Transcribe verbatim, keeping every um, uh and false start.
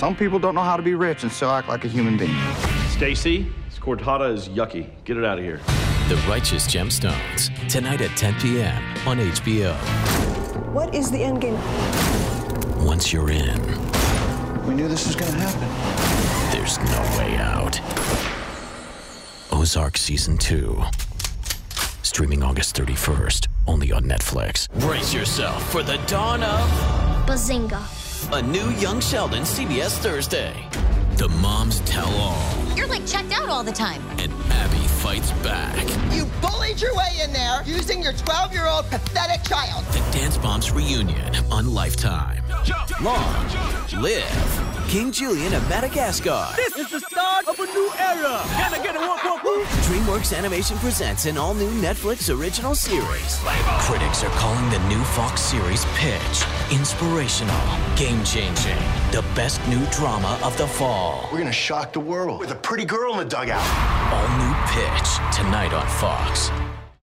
Some people don't know how to be rich and still act like a human being. Stacy, this cortada is yucky. Get it out of here. The Righteous Gemstones, tonight at ten p.m. on H B O. What is the end game? Once you're in, We knew this was gonna happen. there's no way out. Ozark Season two. Streaming August thirty-first, only on Netflix. Brace yourself for the dawn of Bazinga. a new Young Sheldon C B S Thursday. The moms tell all, You're like checked out all the time. and Abby fights back. You bullied your way in there using your twelve-year-old pathetic child. The Dance Moms reunion on Lifetime. Long live King Julian of Madagascar. This is the start of a new era. Gotta get it, whoop, whoop, whoop. DreamWorks Animation presents an all-new Netflix original series. Critics are calling the new Fox series Pitch inspirational, game-changing, the best new drama of the fall. We're gonna shock the world with a pretty girl in the dugout. All new Pitch tonight on Fox.